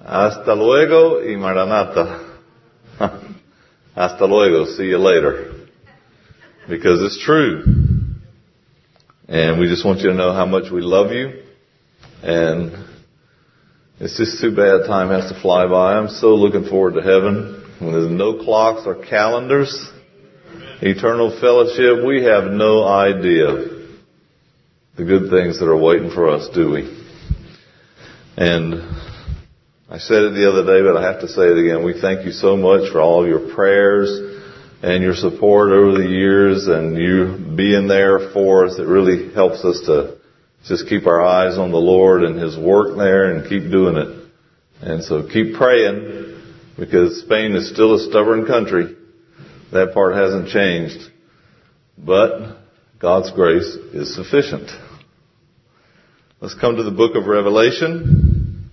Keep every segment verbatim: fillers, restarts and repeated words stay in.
Hasta luego y Maranatha. Hasta luego. See you later. Because it's true. And we just want you to know how much we love you. And it's just too bad time has to fly by. I'm so looking forward to heaven when there's no clocks or calendars. Eternal fellowship. We have no idea the good things that are waiting for us, do we? And I said it the other day, but I have to say it again. We thank you so much for all of your prayers and your support over the years and you being there for us. It really helps us to just keep our eyes on the Lord and His work there and keep doing it. And so keep praying because Spain is still a stubborn country. That part hasn't changed. But God's grace is sufficient. Let's come to the book of Revelation.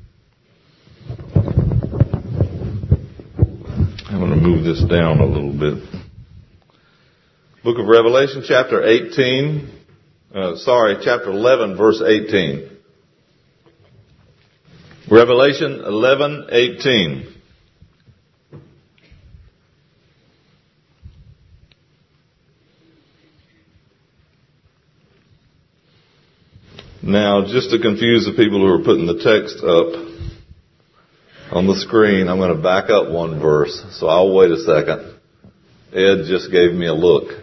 I'm going to move this down a little bit. Book of Revelation, chapter eighteen. Uh, sorry, chapter eleven, verse eighteen. Revelation eleven eighteen. Now, just to confuse the people who are putting the text up on the screen, I'm going to back up one verse, so I'll wait a second. Ed just gave me a look.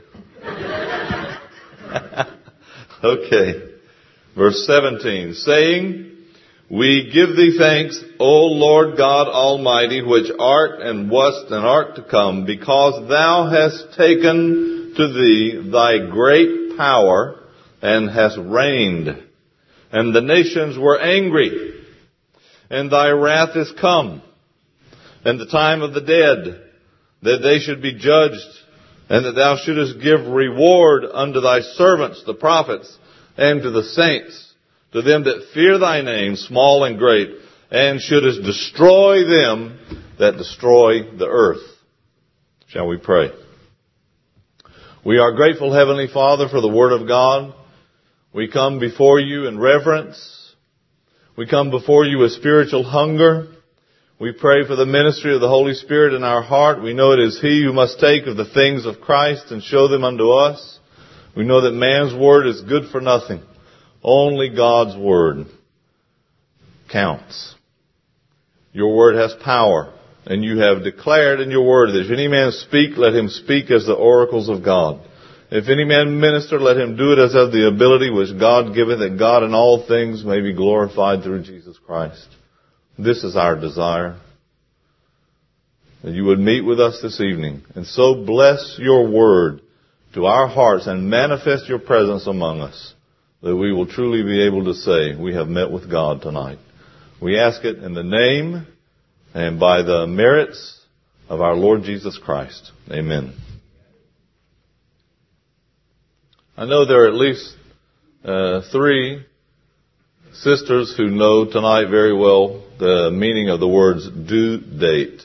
Okay. Verse seventeen, saying, we give thee thanks, O Lord God Almighty, which art and wast and art to come, because thou hast taken to thee thy great power and hast reigned. And the nations were angry, and thy wrath is come, and the time of the dead, that they should be judged, and that thou shouldest give reward unto thy servants, the prophets, and to the saints, to them that fear thy name, small and great, and shouldest destroy them that destroy the earth. Shall we pray? We are grateful, Heavenly Father, for the Word of God. We come before you in reverence. We come before you with spiritual hunger. We pray for the ministry of the Holy Spirit in our heart. We know it is He who must take of the things of Christ and show them unto us. We know that man's word is good for nothing. Only God's word counts. Your word has power, and you have declared in your word that if any man speak, let him speak as the oracles of God. If any man minister, let him do it as of the ability which God giveth, that God in all things may be glorified through Jesus Christ. This is our desire, that you would meet with us this evening and so bless your word to our hearts and manifest your presence among us, that we will truly be able to say we have met with God tonight. We ask it in the name and by the merits of our Lord Jesus Christ. Amen. I know there are at least uh, three sisters who know tonight very well the meaning of the words due date.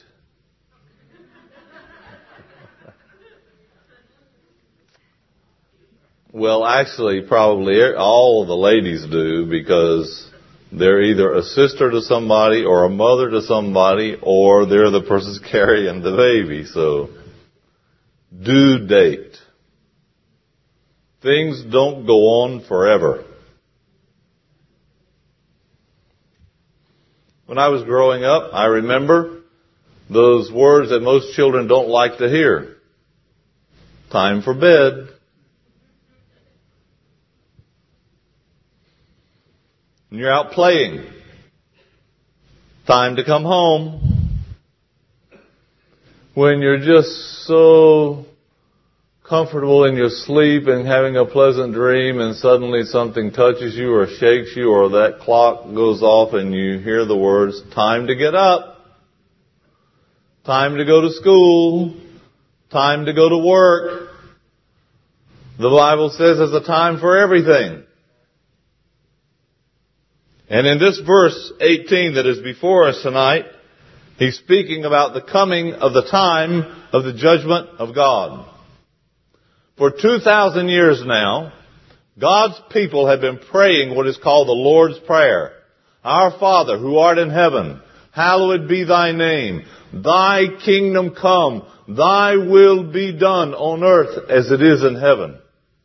Well, actually, probably all of the ladies do, because they're either a sister to somebody or a mother to somebody, or they're the person carrying the baby. So, due date. Things don't go on forever. When I was growing up, I remember those words that most children don't like to hear. Time for bed. When you're out playing. Time to come home. When you're just so comfortable in your sleep and having a pleasant dream and suddenly something touches you or shakes you or that clock goes off and you hear the words, time to get up, time to go to school, time to go to work. The Bible says there's a time for everything. And in this verse eighteen that is before us tonight, he's speaking about the coming of the time of the judgment of God. For two thousand years now, God's people have been praying what is called the Lord's Prayer. Our Father, who art in heaven, Hallowed be thy name. Thy kingdom come. Thy will be done on earth as it is in heaven.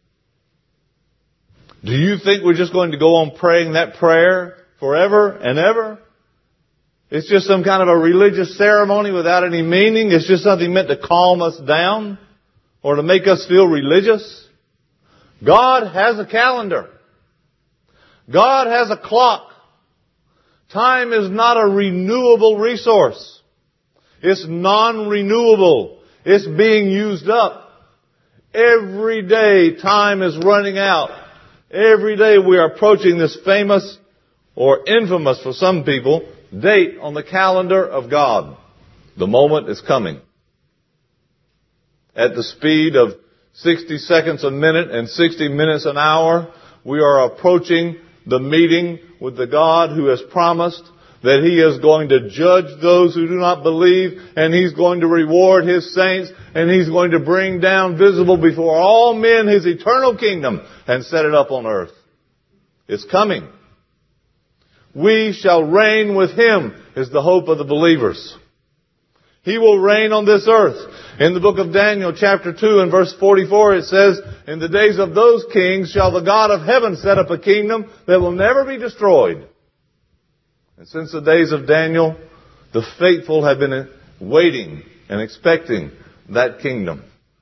Do you think we're just going to go on praying that prayer forever and ever? It's just some kind of a religious ceremony without any meaning. It's just something meant to calm us down or to make us feel religious. God has a calendar. God has a clock. Time is not a renewable resource. It's non-renewable. It's being used up. Every day time is running out. Every day we are approaching this famous or infamous for some people date on the calendar of God. The moment is coming. At the speed of sixty seconds a minute and sixty minutes an hour, we are approaching the meeting with the God who has promised that He is going to judge those who do not believe, and He's going to reward His saints, and He's going to bring down visible before all men His eternal kingdom and set it up on earth. It's coming. We shall reign with Him is the hope of the believers. He will reign on this earth. In the book of Daniel, chapter two and verse forty-four, it says, in the days of those kings shall the God of heaven set up a kingdom that will never be destroyed. And since the days of Daniel, the faithful have been waiting and expecting that kingdom.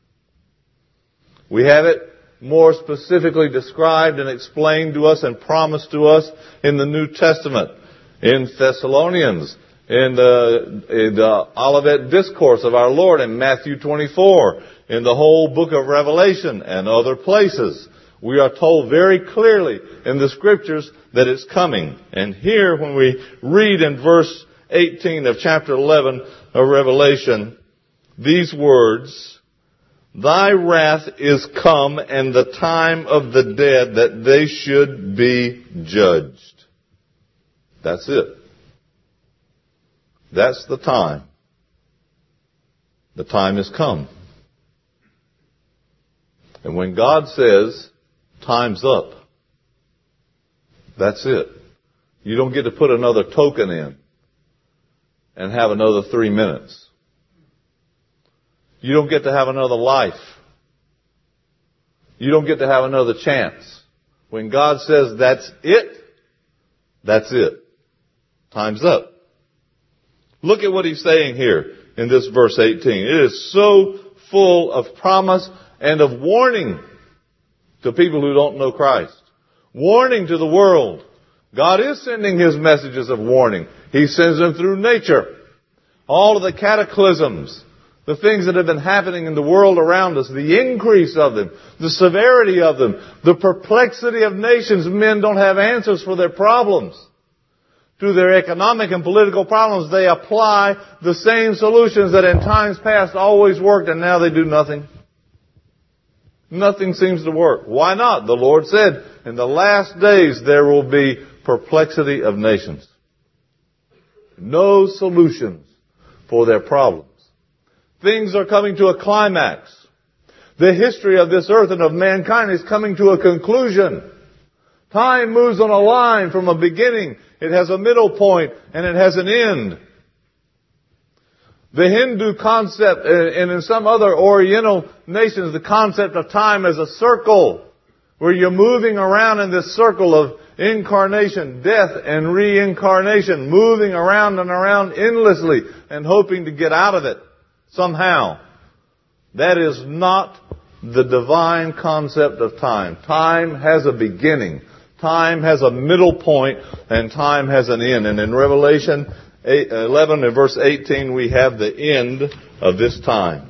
We have it more specifically described and explained to us and promised to us in the New Testament, in Thessalonians, in the, in the Olivet Discourse of our Lord in Matthew twenty-four, in the whole book of Revelation and other places. We are told very clearly in the Scriptures that it's coming. And here when we read in verse eighteen of chapter eleven of Revelation, these words, Thy wrath is come, and the time of the dead that they should be judged. That's it. That's the time. The time has come. And when God says, time's up, that's it. You don't get to put another token in and have another three minutes. You don't get to have another life. You don't get to have another chance. When God says that's it, that's it. Time's up. Look at what He's saying here in this verse eighteen. It is so full of promise and of warning to people who don't know Christ. Warning to the world. God is sending His messages of warning. He sends them through nature. All of the cataclysms, the things that have been happening in the world around us, the increase of them, the severity of them, the perplexity of nations. Men don't have answers for their problems. To their economic and political problems, they apply the same solutions that in times past always worked, and now they do nothing. Nothing seems to work. Why not? The Lord said, in the last days there will be perplexity of nations. No solutions for their problems. Things are coming to a climax. The history of this earth and of mankind is coming to a conclusion. Time moves on a line from a beginning. It has a middle point and it has an end. The Hindu concept, and in some other Oriental nations, the concept of time is a circle, where you're moving around in this circle of incarnation, death, and reincarnation, moving around and around endlessly and hoping to get out of it somehow. That is not the divine concept of time. Time has a beginning. Time has a middle point, and time has an end. And in Revelation eleven and verse eighteen, we have the end of this time.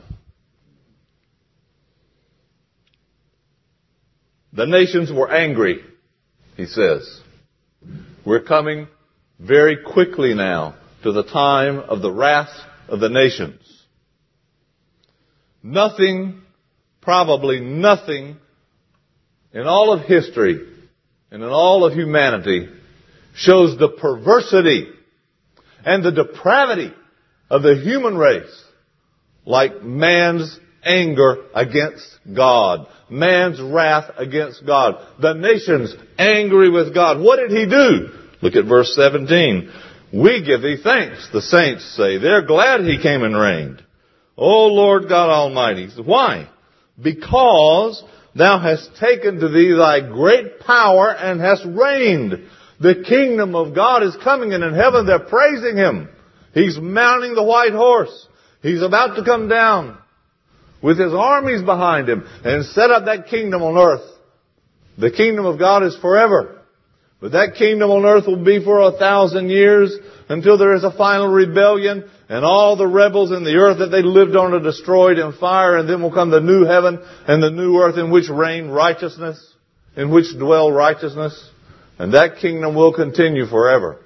The nations were angry, he says. We're coming very quickly now to the time of the wrath of the nations. Nothing, probably nothing, in all of history and in all of humanity shows the perversity and the depravity of the human race like man's anger against God. Man's wrath against God. The nations angry with God. What did He do? Look at verse seventeen. We give thee thanks, the saints say. They're glad he came and reigned. O Lord God Almighty. Why? Because thou hast taken to thee thy great power and hast reigned. The kingdom of God is coming, and in heaven they're praising him. He's mounting the white horse. He's about to come down with his armies behind him and set up that kingdom on earth. The kingdom of God is forever. But that kingdom on earth will be for a thousand years until there is a final rebellion and all the rebels in the earth that they lived on are destroyed in fire, and then will come the new heaven and the new earth in which reign righteousness, in which dwell righteousness. And that kingdom will continue forever.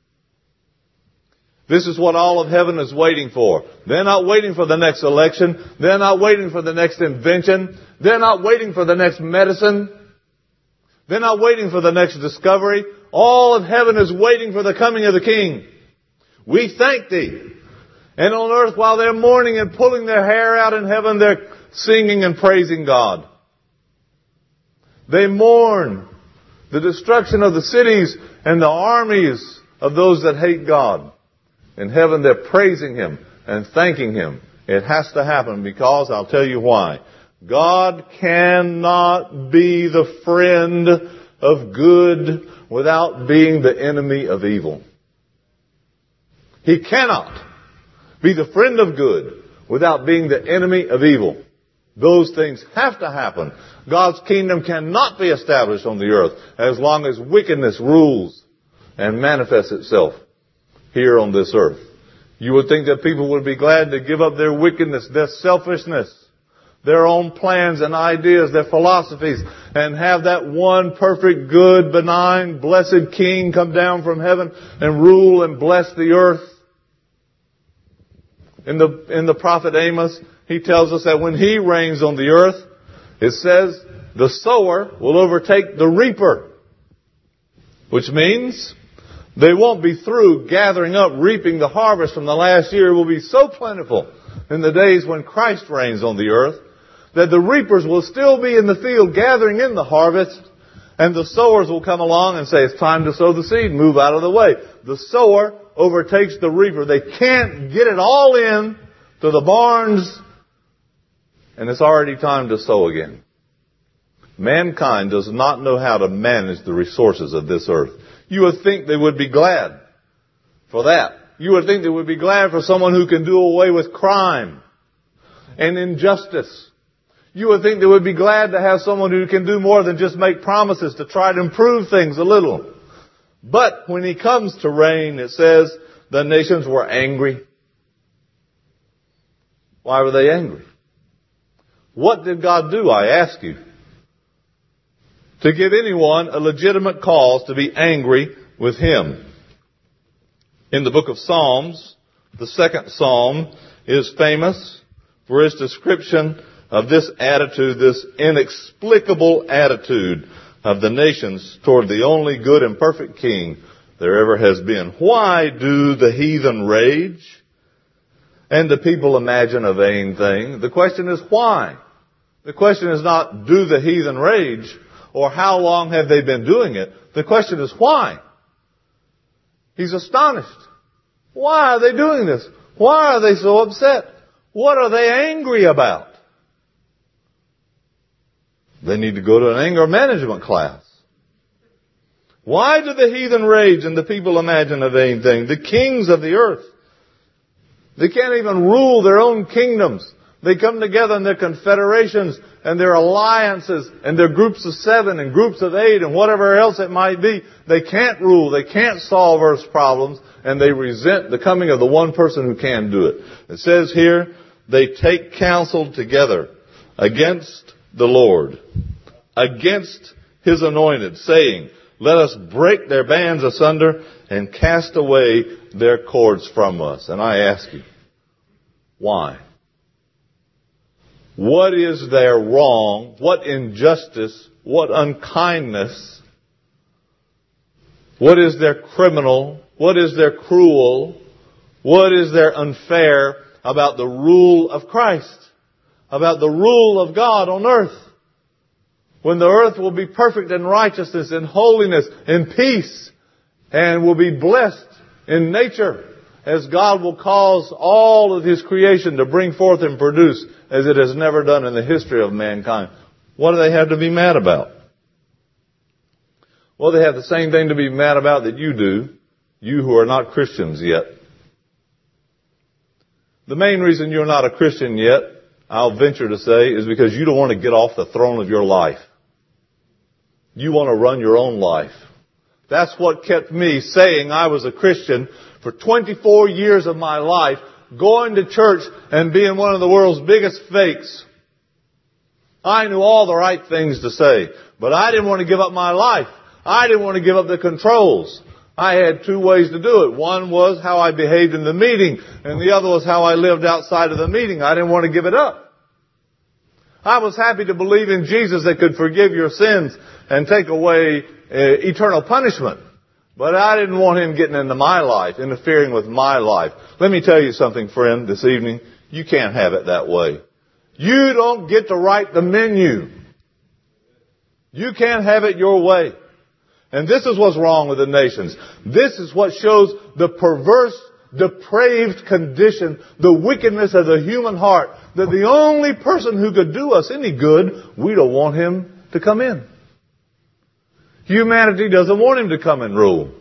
This is what all of heaven is waiting for. They're not waiting for the next election. They're not waiting for the next invention. They're not waiting for the next medicine. They're not waiting for the next discovery. All of heaven is waiting for the coming of the King. We thank thee. And on earth, while they're mourning and pulling their hair out in heaven, they're singing and praising God. They mourn the destruction of the cities and the armies of those that hate God. In heaven, they're praising him and thanking him. It has to happen because I'll tell you why. God cannot be the friend of good without being the enemy of evil. He cannot be the friend of good without being the enemy of evil. Those things have to happen. God's kingdom cannot be established on the earth as long as wickedness rules and manifests itself here on this earth. You would think that people would be glad to give up their wickedness, their selfishness, their own plans and ideas, their philosophies, and have that one perfect, good, benign, blessed King come down from heaven and rule and bless the earth. In the, in the prophet Amos, he tells us that when he reigns on the earth, it says the sower will overtake the reaper. Which means they won't be through gathering up, reaping the harvest from the last year. It will be so plentiful in the days when Christ reigns on the earth that the reapers will still be in the field gathering in the harvest, and the sowers will come along and say, it's time to sow the seed, move out of the way. The sower overtakes the reaper. They can't get it all in to the barns, and it's already time to sow again. Mankind does not know how to manage the resources of this earth. You would think they would be glad for that. You would think they would be glad for someone who can do away with crime and injustice. You would think they would be glad to have someone who can do more than just make promises to try to improve things a little. But when he comes to reign, it says the nations were angry. Why were they angry? What did God do, I ask you, to give anyone a legitimate cause to be angry with him? In the book of Psalms, the second psalm is famous for its description of this attitude, this inexplicable attitude of the nations toward the only good and perfect King there ever has been. Why do the heathen rage and the people imagine a vain thing? The question is why. The question is not, do the heathen rage, or how long have they been doing it? The question is why. He's astonished. Why are they doing this? Why are they so upset? What are they angry about? They need to go to an anger management class. Why do the heathen rage and the people imagine a vain thing? The kings of the earth, they can't even rule their own kingdoms. They come together in their confederations and their alliances and their groups of seven and groups of eight and whatever else it might be. They can't rule. They can't solve earth's problems, and they resent the coming of the one person who can do it. It says here, they take counsel together against the Lord, against his anointed, saying, let us break their bands asunder and cast away their cords from us. And I ask you, why? What is their wrong? What injustice? What unkindness? What is their criminal? What is their cruel? What is their unfair about the rule of Christ? About the rule of God on earth? When the earth will be perfect in righteousness and holiness and peace and will be blessed in nature as God will cause all of His creation to bring forth and produce as it has never done in the history of mankind. What do they have to be mad about? Well, they have the same thing to be mad about that you do, you who are not Christians yet. The main reason you're not a Christian yet, I'll venture to say, is because you don't want to get off the throne of your life. You want to run your own life. That's what kept me saying I was a Christian for twenty-four years of my life, going to church and being one of the world's biggest fakes. I knew all the right things to say, but I didn't want to give up my life. I didn't want to give up the controls. I had two ways to do it. One was how I behaved in the meeting, and the other was how I lived outside of the meeting. I didn't want to give it up. I was happy to believe in Jesus that could forgive your sins and take away uh, eternal punishment. But I didn't want Him getting into my life, interfering with my life. Let me tell you something, friend, this evening. You can't have it that way. You don't get to write the menu. You can't have it your way. And this is what's wrong with the nations. This is what shows the perverse, depraved condition, the wickedness of the human heart, that the only person who could do us any good, we don't want Him to come in. Humanity doesn't want Him to come and rule.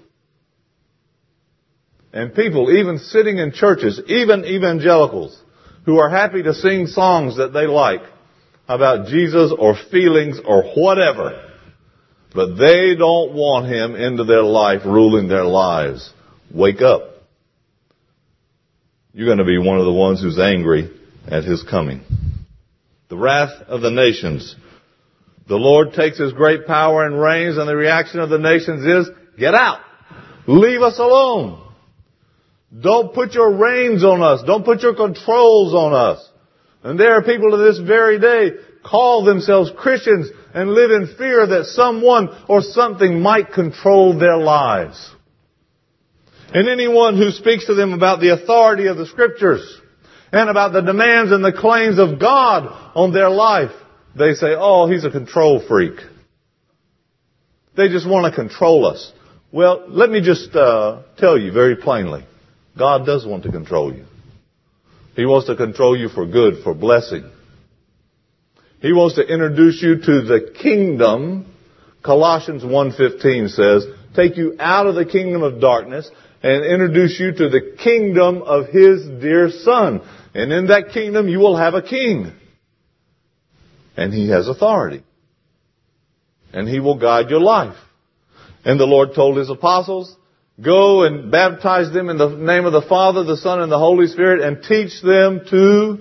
And people, even sitting in churches, even evangelicals, who are happy to sing songs that they like about Jesus or feelings or whatever, but they don't want Him into their life, ruling their lives. Wake up. You're going to be one of the ones who's angry at His coming. The wrath of the nations. The Lord takes His great power and reigns, and the reaction of the nations is, get out. Leave us alone. Don't put your reins on us. Don't put your controls on us. And there are people to this very day call themselves Christians and live in fear that someone or something might control their lives. And anyone who speaks to them about the authority of the Scriptures and about the demands and the claims of God on their life, they say, oh, he's a control freak. They just want to control us. Well, let me just uh, tell you very plainly, God does want to control you. He wants to control you for good, for blessing. He wants to introduce you to the kingdom. Colossians one fifteen says, take you out of the kingdom of darkness and introduce you to the kingdom of His dear Son. And in that kingdom you will have a king. And He has authority. And He will guide your life. And the Lord told His apostles, go and baptize them in the name of the Father, the Son, and the Holy Spirit, and teach them to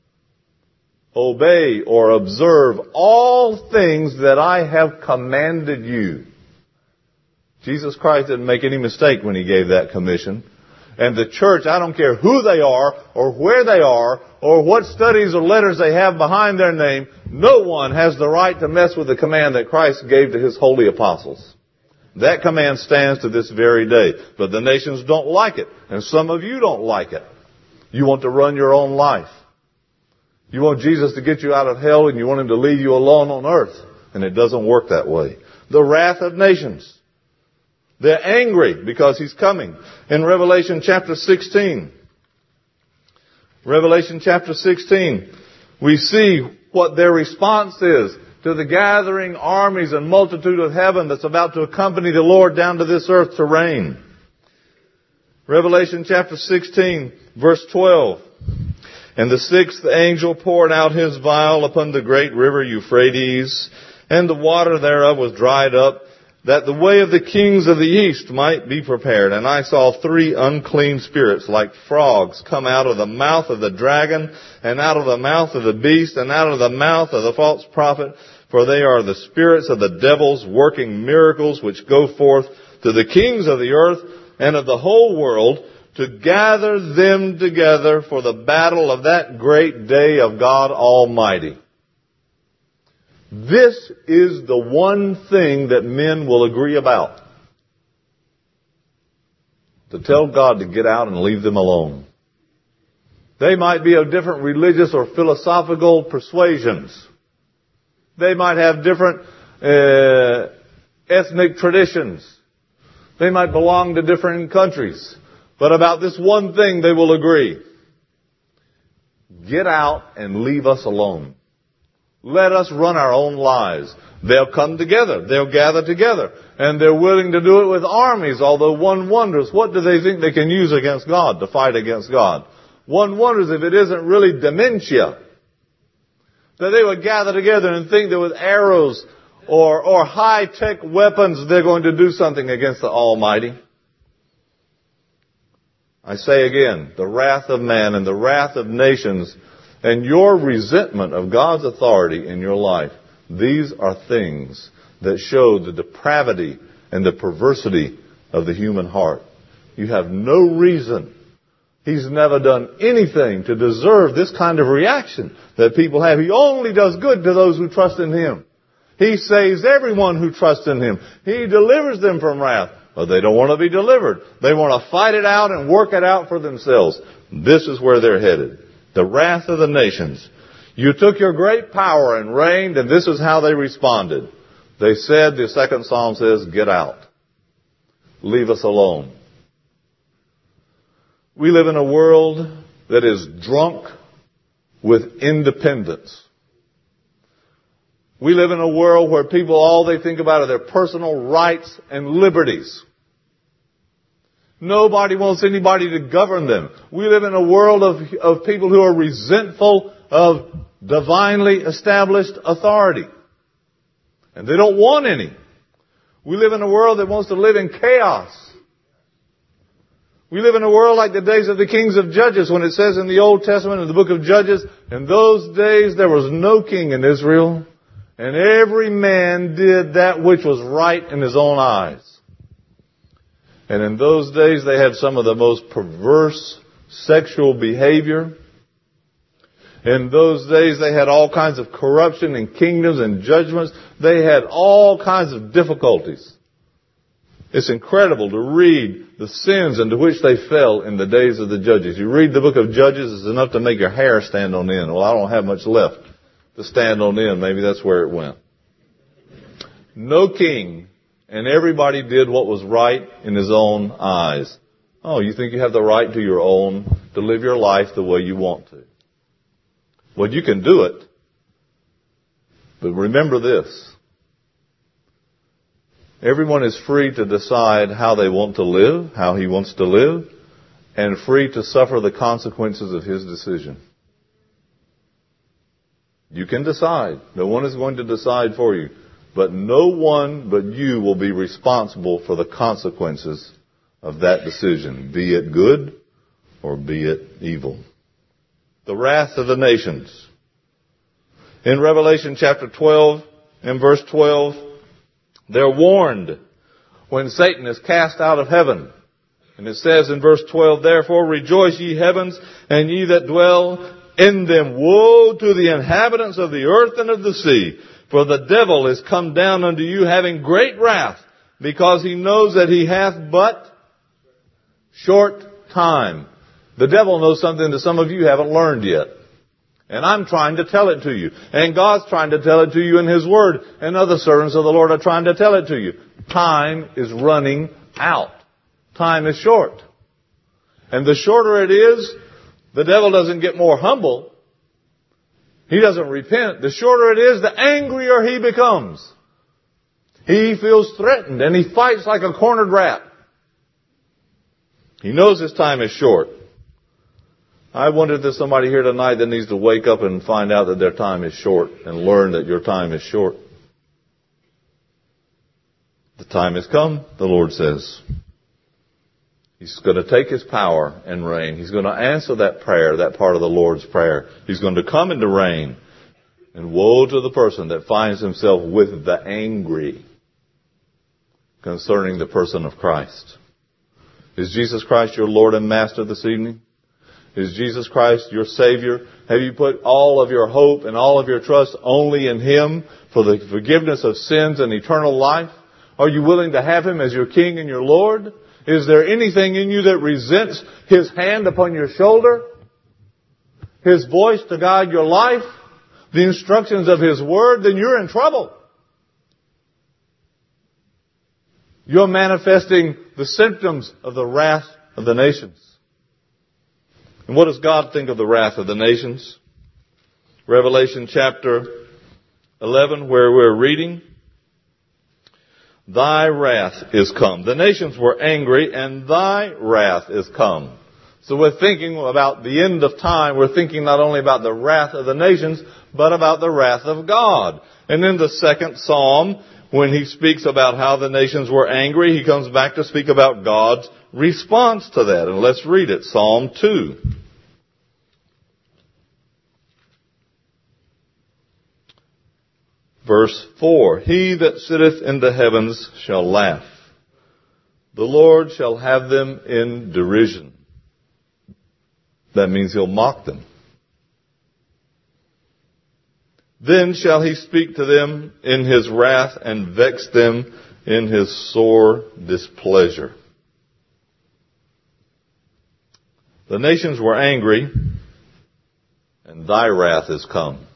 obey or observe all things that I have commanded you. Jesus Christ didn't make any mistake when He gave that commission. And the church, I don't care who they are, or where they are, or what studies or letters they have behind their name, no one has the right to mess with the command that Christ gave to His holy apostles. That command stands to this very day. But the nations don't like it. And some of you don't like it. You want to run your own life. You want Jesus to get you out of hell, and you want Him to leave you alone on earth. And it doesn't work that way. The wrath of nations. They're angry because He's coming. In Revelation chapter sixteen, Revelation chapter sixteen, we see what their response is to the gathering armies and multitude of heaven that's about to accompany the Lord down to this earth to reign. Revelation chapter sixteen, verse twelve. And the sixth angel poured out his vial upon the great river Euphrates, and the water thereof was dried up, that the way of the kings of the east might be prepared. And I saw three unclean spirits like frogs come out of the mouth of the dragon, and out of the mouth of the beast, and out of the mouth of the false prophet, for they are the spirits of the devils working miracles, which go forth to the kings of the earth and of the whole world, to gather them together for the battle of that great day of God Almighty. This is the one thing that men will agree about. To tell God to get out and leave them alone. They might be of different religious or philosophical persuasions. They might have different uh, ethnic traditions. They might belong to different countries. But about this one thing they will agree. Get out and leave us alone. Let us run our own lives. They'll come together. They'll gather together. And they're willing to do it with armies, although one wonders, what do they think they can use against God, to fight against God? One wonders if it isn't really dementia. That they would gather together and think that with arrows or, or high-tech weapons they're going to do something against the Almighty. I say again, the wrath of man and the wrath of nations and your resentment of God's authority in your life, these are things that show the depravity and the perversity of the human heart. You have no reason. He's never done anything to deserve this kind of reaction that people have. He only does good to those who trust in Him. He saves everyone who trusts in Him. He delivers them from wrath. But they don't want to be delivered. They want to fight it out and work it out for themselves. This is where they're headed. The wrath of the nations. You took your great power and reigned, and this is how they responded. They said, the second psalm says, get out. Leave us alone. We live in a world that is drunk with independence. We live in a world where people, all they think about are their personal rights and liberties. Nobody wants anybody to govern them. We live in a world of, of people who are resentful of divinely established authority. And they don't want any. We live in a world that wants to live in chaos. We live in a world like the days of the kings of Judges, when it says in the Old Testament, in the book of Judges, in those days there was no king in Israel, and every man did that which was right in his own eyes. And in those days they had some of the most perverse sexual behavior. In those days they had all kinds of corruption in kingdoms and judgments. They had all kinds of difficulties. It's incredible to read the sins into which they fell in the days of the judges. You read the book of Judges, it's enough to make your hair stand on end. Well, I don't have much left to stand on end. Maybe that's where it went. No king, and everybody did what was right in his own eyes. Oh, you think you have the right to your own, to live your life the way you want to. Well, you can do it. But remember this. Everyone is free to decide how they want to live, how he wants to live, and free to suffer the consequences of his decision. You can decide. No one is going to decide for you. But no one but you will be responsible for the consequences of that decision, be it good or be it evil. The wrath of the nations. In Revelation chapter twelve, in verse twelve, they're warned when Satan is cast out of heaven. And it says in verse twelve, therefore rejoice ye heavens, and ye that dwell in them. Woe to the inhabitants of the earth and of the sea, for the devil is come down unto you having great wrath, because he knows that he hath but short time. The devil knows something that some of you haven't learned yet. And I'm trying to tell it to you. And God's trying to tell it to you in His Word. And other servants of the Lord are trying to tell it to you. Time is running out. Time is short. And the shorter it is, the devil doesn't get more humble. He doesn't repent. The shorter it is, the angrier he becomes. He feels threatened and he fights like a cornered rat. He knows his time is short. I wonder if there's somebody here tonight that needs to wake up and find out that their time is short and learn that your time is short. The time has come, the Lord says. He's going to take His power and reign. He's going to answer that prayer, that part of the Lord's prayer. He's going to come into reign. And woe to the person that finds himself with the angry concerning the person of Christ. Is Jesus Christ your Lord and Master this evening? Is Jesus Christ your Savior? Have you put all of your hope and all of your trust only in Him for the forgiveness of sins and eternal life? Are you willing to have Him as your King and your Lord? Is there anything in you that resents His hand upon your shoulder? His voice to guide your life? The instructions of His Word? Then you're in trouble. You're manifesting the symptoms of the wrath of the nations. And what does God think of the wrath of the nations? Revelation chapter eleven, where we're reading, Thy wrath is come. The nations were angry, and Thy wrath is come. So we're thinking about the end of time. We're thinking not only about the wrath of the nations, but about the wrath of God. And in the second psalm, when he speaks about how the nations were angry, he comes back to speak about God's response to that. And let's read it. Psalm two. Verse four. He that sitteth in the heavens shall laugh. The Lord shall have them in derision. That means he'll mock them. Then shall he speak to them in his wrath and vex them in his sore displeasure. The nations were angry, and Thy wrath is come.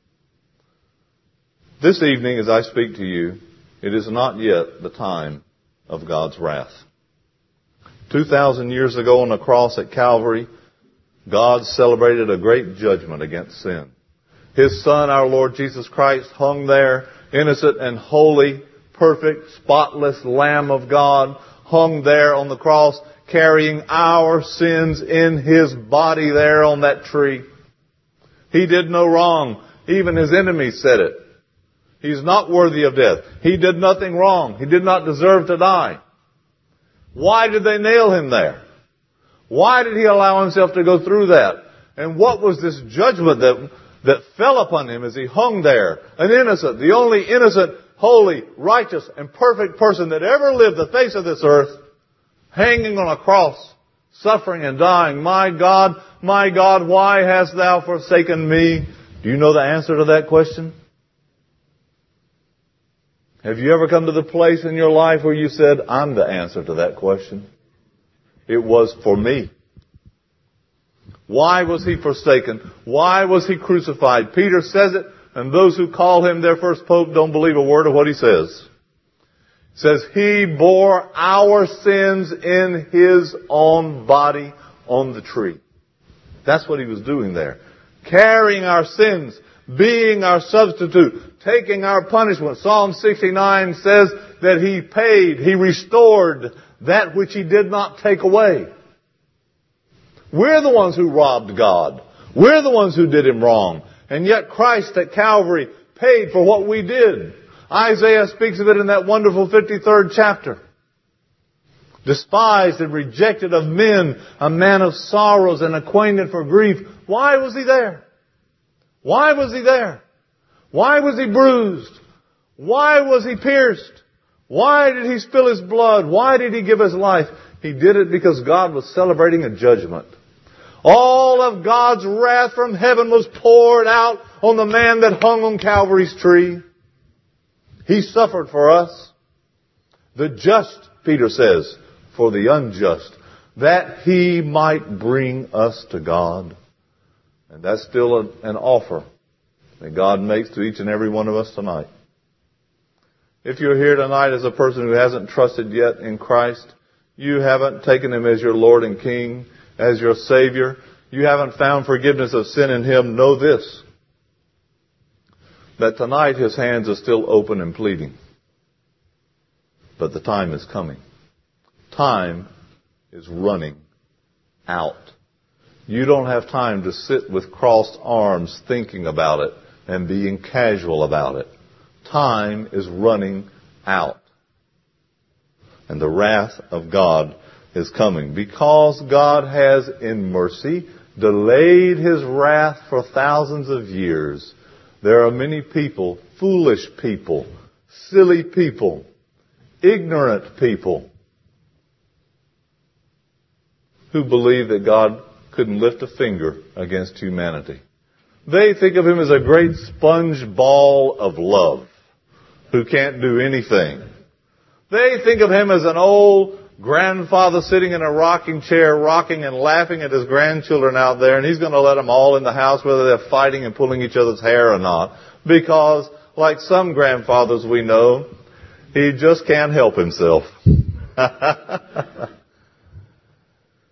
This evening, as I speak to you, it is not yet the time of God's wrath. Two thousand years ago on the cross at Calvary, God celebrated a great judgment against sin. His Son, our Lord Jesus Christ, hung there, innocent and holy, perfect, spotless Lamb of God, hung there on the cross, carrying our sins in His body there on that tree. He did no wrong. Even His enemies said it. He's not worthy of death. He did nothing wrong. He did not deserve to die. Why did they nail Him there? Why did He allow Himself to go through that? And what was this judgment that, that fell upon Him as He hung there? An innocent, the only innocent, holy, righteous, and perfect person that ever lived the face of this earth, hanging on a cross, suffering and dying. My God, my God, why hast Thou forsaken me? Do you know the answer to that question? Have you ever come to the place in your life where you said, I'm the answer to that question? It was for me. Why was He forsaken? Why was He crucified? Peter says it, and those who call Him their first pope don't believe a word of what he says. It says, He bore our sins in His own body on the tree. That's what He was doing there. Carrying our sins, being our substitute, taking our punishment. Psalm sixty-nine says that He paid, He restored that which He did not take away. We're the ones who robbed God. We're the ones who did Him wrong. And yet Christ at Calvary paid for what we did. Isaiah speaks of it in that wonderful fifty-third chapter. Despised and rejected of men, a man of sorrows and acquainted for grief. Why was He there? Why was He there? Why was He bruised? Why was He pierced? Why did He spill His blood? Why did He give His life? He did it because God was celebrating a judgment. All of God's wrath from heaven was poured out on the man that hung on Calvary's tree. He suffered for us. The just, Peter says, for the unjust, that He might bring us to God. And that's still a, an offer that God makes to each and every one of us tonight. If you're here tonight as a person who hasn't trusted yet in Christ, you haven't taken Him as your Lord and King, as your Savior, you haven't found forgiveness of sin in Him, know this, that tonight His hands are still open and pleading. But the time is coming. Time is running out. You don't have time to sit with crossed arms thinking about it and being casual about it. Time is running out. And the wrath of God is coming. Because God has, in mercy, delayed His wrath for thousands of years, there are many people, foolish people, silly people, ignorant people, who believe that God couldn't lift a finger against humanity. They think of Him as a great sponge ball of love who can't do anything. They think of Him as an old grandfather sitting in a rocking chair, rocking and laughing at his grandchildren out there, and He's going to let them all in the house, whether they're fighting and pulling each other's hair or not. Because, like some grandfathers we know, He just can't help Himself.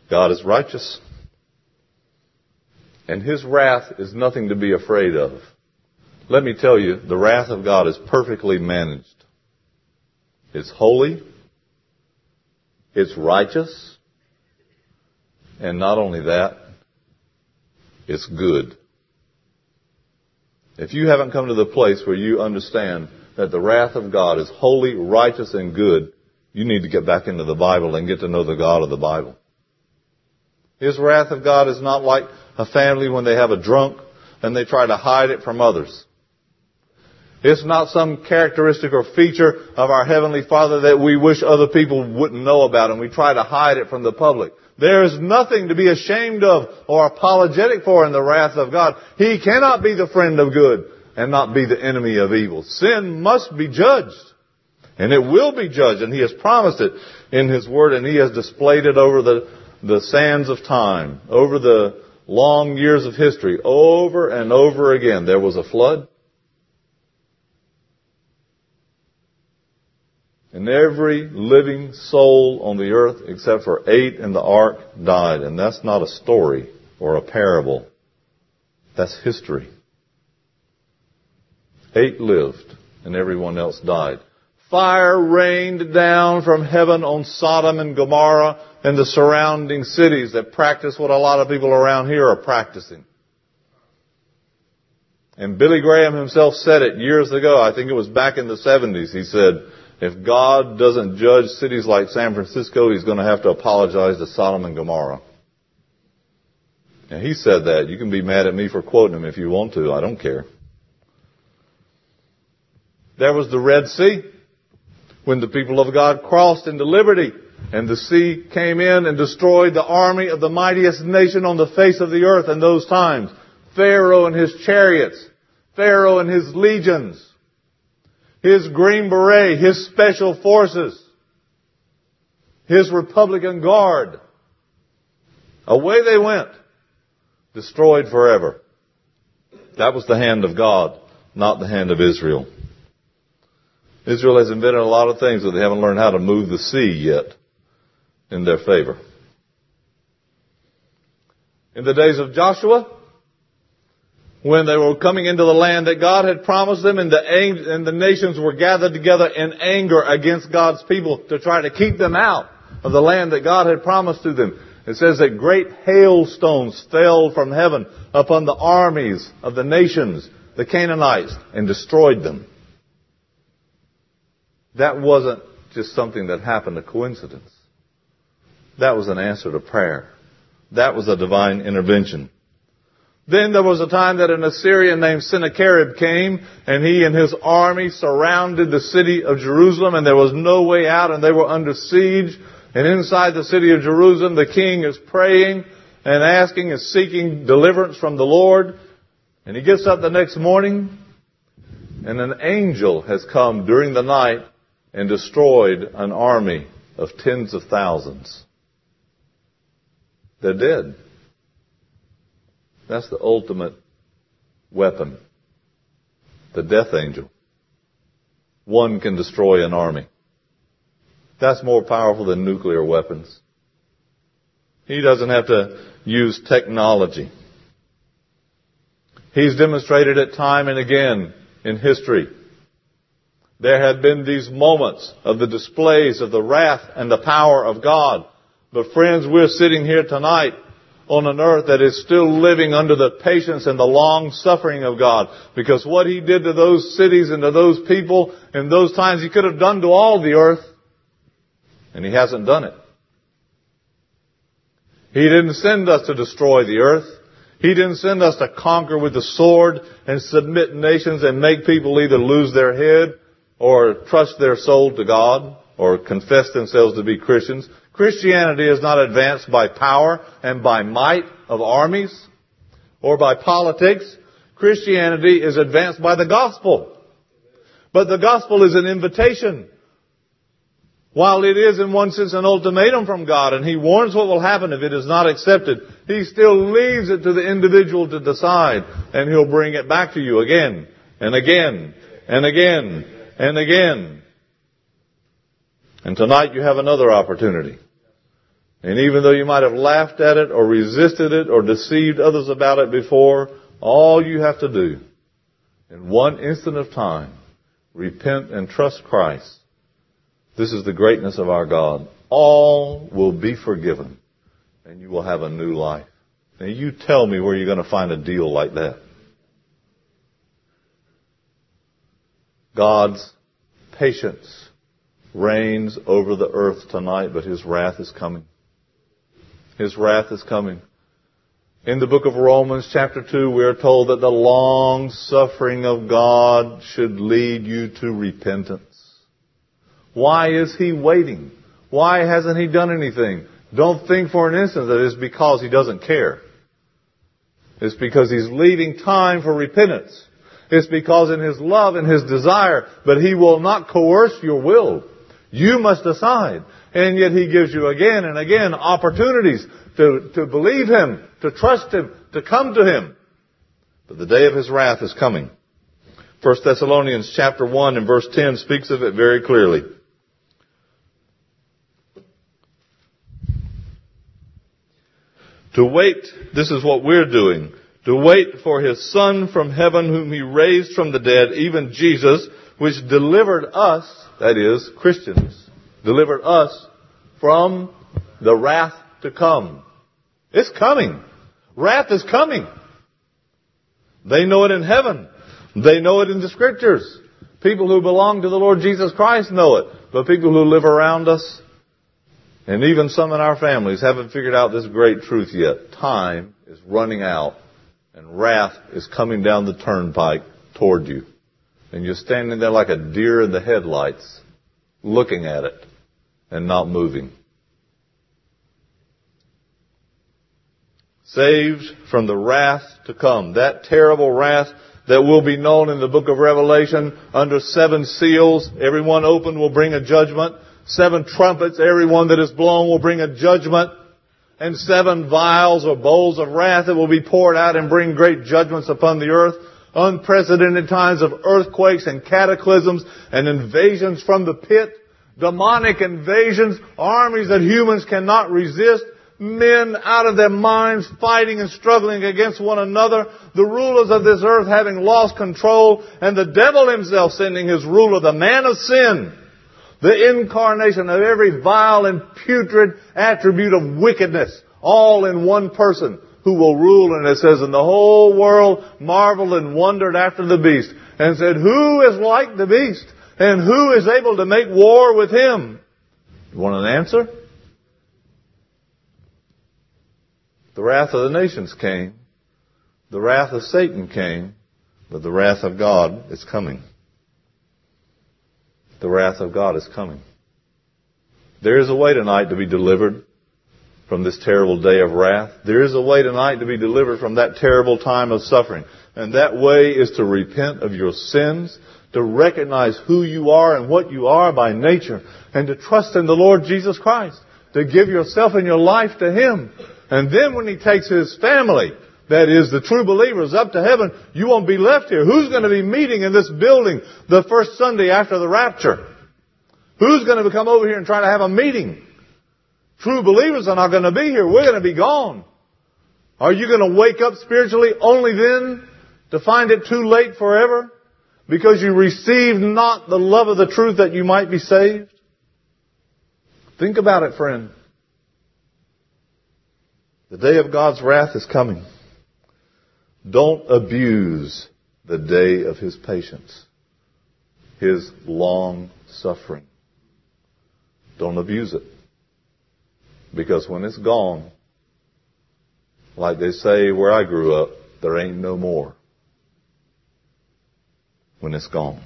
God is righteous. And His wrath is nothing to be afraid of. Let me tell you, the wrath of God is perfectly managed. It's holy. It's righteous. And not only that, it's good. If you haven't come to the place where you understand that the wrath of God is holy, righteous, and good, you need to get back into the Bible and get to know the God of the Bible. His wrath of God is not like a family when they have a drunk and they try to hide it from others. It's not some characteristic or feature of our Heavenly Father that we wish other people wouldn't know about and we try to hide it from the public. There is nothing to be ashamed of or apologetic for in the wrath of God. He cannot be the friend of good and not be the enemy of evil. Sin must be judged. And it will be judged. And He has promised it in His Word. And He has displayed it over the, the sands of time, over the long years of history, over and over again. There was a flood. And every living soul on the earth, except for eight in the ark, died. And that's not a story or a parable. That's history. Eight lived, and everyone else died. Fire rained down from heaven on Sodom and Gomorrah and the surrounding cities that practice what a lot of people around here are practicing. And Billy Graham himself said it years ago. I think it was back in the seventies. He said, if God doesn't judge cities like San Francisco, He's going to have to apologize to Sodom and Gomorrah. And he said that. You can be mad at me for quoting him if you want to. I don't care. There was the Red Sea, when the people of God crossed into liberty, and the sea came in and destroyed the army of the mightiest nation on the face of the earth in those times. Pharaoh and his chariots, Pharaoh and his legions, his Green Beret, his special forces, his Republican Guard. Away they went, destroyed forever. That was the hand of God, not the hand of Israel. Israel has invented a lot of things, but they haven't learned how to move the sea yet in their favor. In the days of Joshua, when they were coming into the land that God had promised them, and the, and the nations were gathered together in anger against God's people to try to keep them out of the land that God had promised to them. It says that great hailstones fell from heaven upon the armies of the nations, the Canaanites, and destroyed them. That wasn't just something that happened, a coincidence. That was an answer to prayer. That was a divine intervention. Then there was a time that an Assyrian named Sennacherib came, and he and his army surrounded the city of Jerusalem, and there was no way out, and they were under siege. And inside the city of Jerusalem, the king is praying and asking and seeking deliverance from the Lord. And he gets up the next morning, and an angel has come during the night and destroyed an army of tens of thousands. They're dead. That's the ultimate weapon. The death angel. One can destroy an army. That's more powerful than nuclear weapons. He doesn't have to use technology. He's demonstrated it time and again in history. There have been these moments of the displays of the wrath and the power of God. But friends, we're sitting here tonight on an earth that is still living under the patience and the long suffering of God. Because what He did to those cities and to those people in those times, He could have done to all the earth. And He hasn't done it. He didn't send us to destroy the earth. He didn't send us to conquer with the sword and submit nations and make people either lose their head or trust their soul to God or confess themselves to be Christians. Christianity is not advanced by power and by might of armies or by politics. Christianity is advanced by the gospel. But the gospel is an invitation. While it is in one sense an ultimatum from God, and He warns what will happen if it is not accepted, He still leaves it to the individual to decide, and He'll bring it back to you again and again and again and again. And tonight you have another opportunity. And even though you might have laughed at it or resisted it or deceived others about it before, all you have to do in one instant of time, repent and trust Christ. This is the greatness of our God. All will be forgiven and you will have a new life. Now you tell me where you're going to find a deal like that. God's patience reigns over the earth tonight, but His wrath is coming. His wrath is coming. In the book of Romans chapter two, we are told that the long suffering of God should lead you to repentance. Why is He waiting? Why hasn't He done anything? Don't think for an instant that it's because He doesn't care. It's because He's leaving time for repentance. It's because in His love and His desire, but He will not coerce your will. You must decide. And yet He gives you again and again opportunities to, to believe Him, to trust Him, to come to Him. But the day of His wrath is coming. First Thessalonians chapter one and verse ten speaks of it very clearly. To wait, this is what we're doing, to wait for His Son from heaven whom He raised from the dead, even Jesus, which delivered us, that is, Christians, delivered us from the wrath to come. It's coming. Wrath is coming. They know it in heaven. They know it in the Scriptures. People who belong to the Lord Jesus Christ know it. But people who live around us, and even some in our families, haven't figured out this great truth yet. Time is running out, and wrath is coming down the turnpike toward you. And you're standing there like a deer in the headlights, looking at it and not moving. Saved from the wrath to come. That terrible wrath that will be known in the book of Revelation under seven seals. Every one open will bring a judgment. Seven trumpets, every one that is blown will bring a judgment. And seven vials or bowls of wrath that will be poured out and bring great judgments upon the earth. Unprecedented times of earthquakes and cataclysms and invasions from the pit. Demonic invasions, armies that humans cannot resist. Men out of their minds fighting and struggling against one another. The rulers of this earth having lost control. And the devil himself sending his ruler, the man of sin. The incarnation of every vile and putrid attribute of wickedness. All in one person who will rule. And it says, and the whole world marveled and wondered after the beast. And said, who is like the beast? And who is able to make war with him? You want an answer? The wrath of the nations came. The wrath of Satan came. But the wrath of God is coming. The wrath of God is coming. There is a way tonight to be delivered from this terrible day of wrath. There is a way tonight to be delivered from that terrible time of suffering. And that way is to repent of your sins, to recognize who you are and what you are by nature, and to trust in the Lord Jesus Christ, to give yourself and your life to Him. And then when He takes His family, that is, the true believers, up to heaven, you won't be left here. Who's going to be meeting in this building the first Sunday after the rapture? Who's going to come over here and try to have a meeting? True believers are not going to be here. We're going to be gone. Are you going to wake up spiritually only then to find it too late forever? Because you received not the love of the truth that you might be saved? Think about it, friend. The day of God's wrath is coming. Don't abuse the day of His patience, His long suffering. Don't abuse it. Because when it's gone, like they say where I grew up, there ain't no more. When it's gone.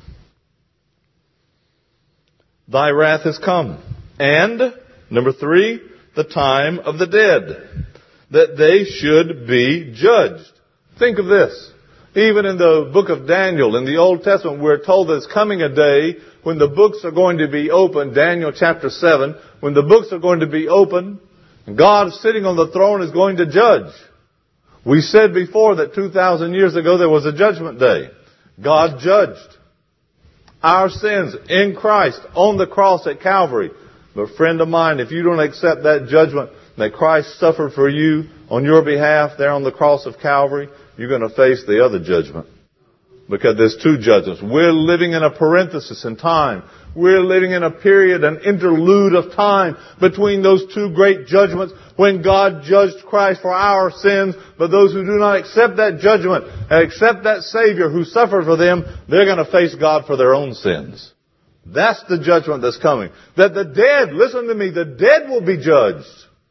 Thy wrath has come. And, number three, the time of the dead, that they should be judged. Think of this. Even in the book of Daniel, in the Old Testament, we're told there's coming a day when the books are going to be opened. Daniel chapter seven, when the books are going to be opened, and God sitting on the throne is going to judge. We said before that two thousand years ago there was a judgment day. God judged our sins in Christ on the cross at Calvary. But friend of mine, if you don't accept that judgment, that Christ suffered for you on your behalf there on the cross of Calvary, you're going to face the other judgment. Because there's two judgments. We're living in a parenthesis in time. We're living in a period, an interlude of time between those two great judgments when God judged Christ for our sins. But those who do not accept that judgment and accept that Savior who suffered for them, they're going to face God for their own sins. That's the judgment that's coming. That the dead, listen to me, the dead will be judged.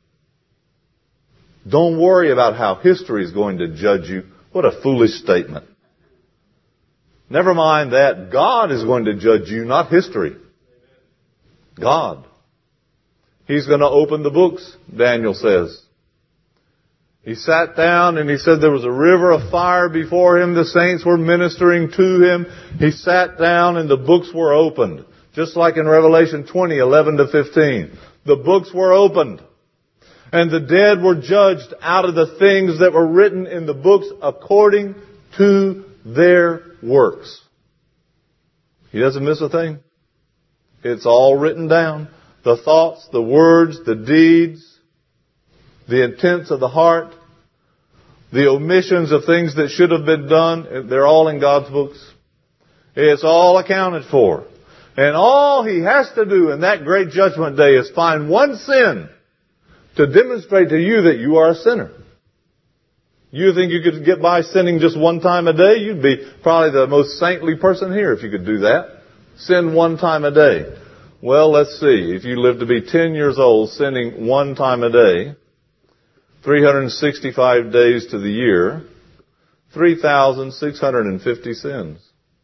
Don't worry about how history is going to judge you. What a foolish statement. Never mind that. God is going to judge you, not history. God. He's going to open the books, Daniel says. He sat down and he said there was a river of fire before him. The saints were ministering to him. He sat down and the books were opened. Just like in Revelation twenty, eleven to fifteen. The books were opened. And the dead were judged out of the things that were written in the books according to their works. He doesn't miss a thing. It's all written down. The thoughts, the words, the deeds, the intents of the heart, the omissions of things that should have been done, they're all in God's books. It's all accounted for. And all He has to do in that great judgment day is find one sin to demonstrate to you that you are a sinner. You think you could get by sinning just one time a day? You'd be probably the most saintly person here if you could do that. Sin one time a day. Well, let's see. If you live to be ten years old, sinning one time a day, three hundred sixty-five days to the year, three thousand six hundred fifty sins.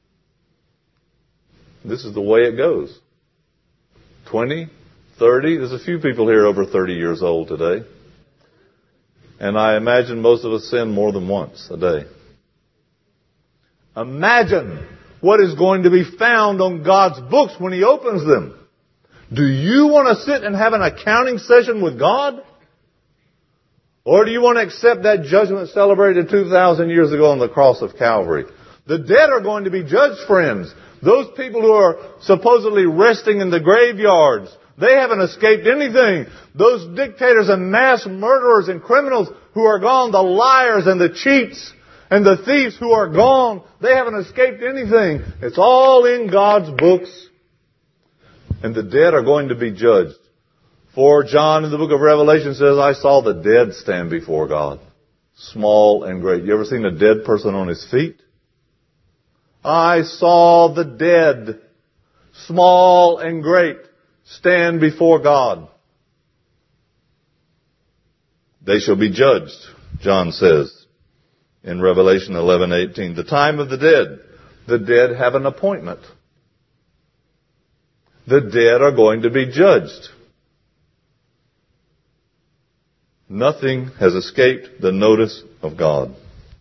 This is the way it goes. twenty, thirty, there's a few people here over thirty years old today. And I imagine most of us sin more than once a day. Imagine what is going to be found on God's books when He opens them. Do you want to sit and have an accounting session with God? Or do you want to accept that judgment celebrated two thousand years ago on the cross of Calvary? The dead are going to be judged, friends. Those people who are supposedly resting in the graveyards, they haven't escaped anything. Those dictators and mass murderers and criminals who are gone, the liars and the cheats and the thieves who are gone, they haven't escaped anything. It's all in God's books. And the dead are going to be judged. For John in the book of Revelation says, I saw the dead stand before God, small and great. You ever seen a dead person on his feet? I saw the dead, small and great, stand before God. They shall be judged, John says in Revelation eleven eighteen. The time of the dead. The dead have an appointment. The dead are going to be judged. Nothing has escaped the notice of God.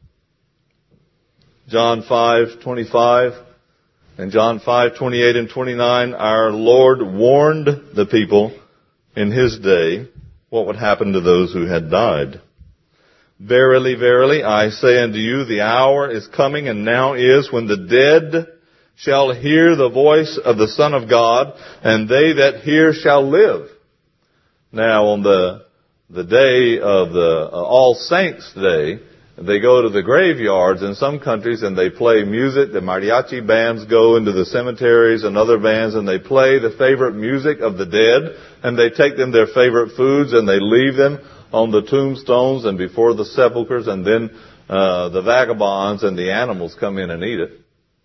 John five twenty-five and John five twenty-eight and twenty-nine, our Lord warned the people in His day what would happen to those who had died. Verily, verily, I say unto you, the hour is coming and now is when the dead shall hear the voice of the Son of God, and they that hear shall live. Now, on the the day of the uh, All Saints' Day, they go to the graveyards in some countries and they play music. The mariachi bands go into the cemeteries and other bands and they play the favorite music of the dead, and they take them their favorite foods and they leave them on the tombstones and before the sepulchres, and then uh, the vagabonds and the animals come in and eat it.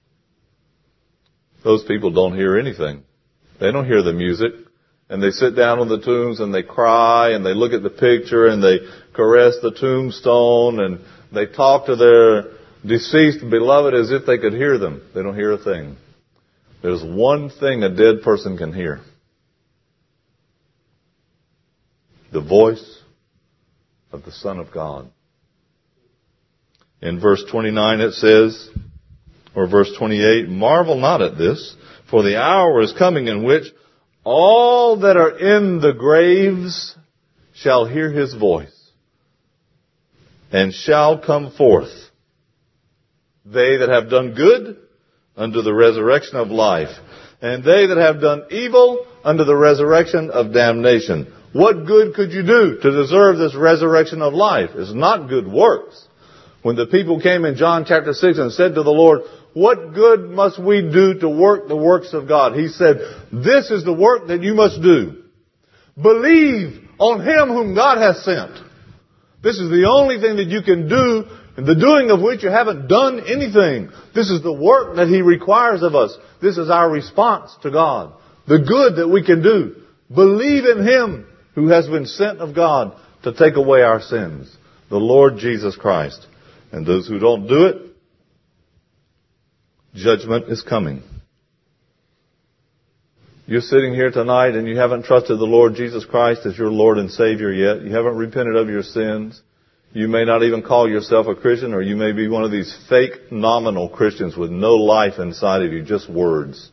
Those people don't hear anything. They don't hear the music. And they sit down on the tombs and they cry and they look at the picture and they caress the tombstone and they talk to their deceased beloved as if they could hear them. They don't hear a thing. There's one thing a dead person can hear. The voice of the Son of God. In verse twenty-nine it says, or verse twenty-eight, marvel not at this, for the hour is coming in which all that are in the graves shall hear His voice, and shall come forth. They that have done good, unto the resurrection of life, and they that have done evil, unto the resurrection of damnation. What good could you do to deserve this resurrection of life? It's not good works. When the people came in John chapter six and said to the Lord, what good must we do to work the works of God? He said, this is the work that you must do. Believe on Him whom God has sent. This is the only thing that you can do, in the doing of which you haven't done anything. This is the work that He requires of us. This is our response to God. The good that we can do. Believe in Him who has been sent of God to take away our sins. The Lord Jesus Christ. And those who don't do it, judgment is coming. You're sitting here tonight and you haven't trusted the Lord Jesus Christ as your Lord and Savior yet. You haven't repented of your sins. You may not even call yourself a Christian, or you may be one of these fake nominal Christians with no life inside of you, just words.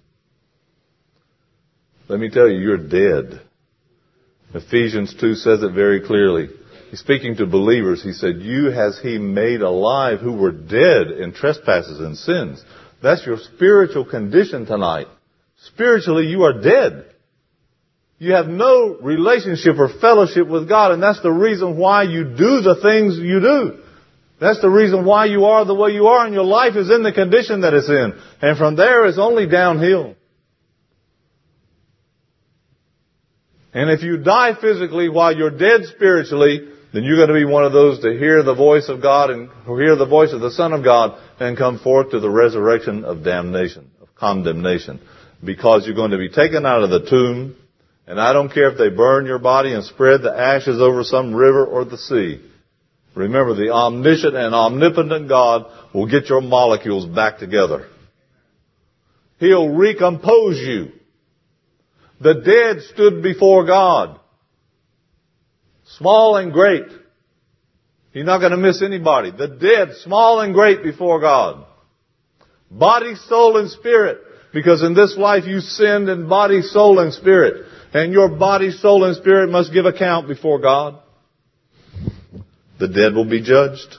Let me tell you, you're dead. Ephesians two says it very clearly. He's speaking to believers. He said, you has He made alive who were dead in trespasses and sins. That's your spiritual condition tonight. Spiritually, you are dead. You have no relationship or fellowship with God, and that's the reason why you do the things you do. That's the reason why you are the way you are, and your life is in the condition that it's in. And from there, it's only downhill. And if you die physically while you're dead spiritually, then you're going to be one of those to hear the voice of God and hear the voice of the Son of God and come forth to the resurrection of damnation, of condemnation. Because you're going to be taken out of the tomb, and I don't care if they burn your body and spread the ashes over some river or the sea. Remember, the omniscient and omnipotent God will get your molecules back together. He'll recompose you. The dead stood before God. Small and great. You're not going to miss anybody. The dead, small and great before God. Body, soul, and spirit. Because in this life you sinned in body, soul, and spirit. And your body, soul, and spirit must give account before God. The dead will be judged.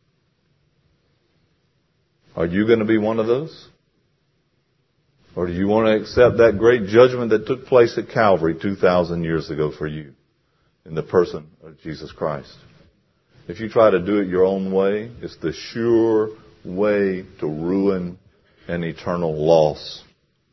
Are you going to be one of those? Or do you want to accept that great judgment that took place at Calvary two thousand years ago for you in the person of Jesus Christ? If you try to do it your own way, it's the sure way to ruin and eternal loss.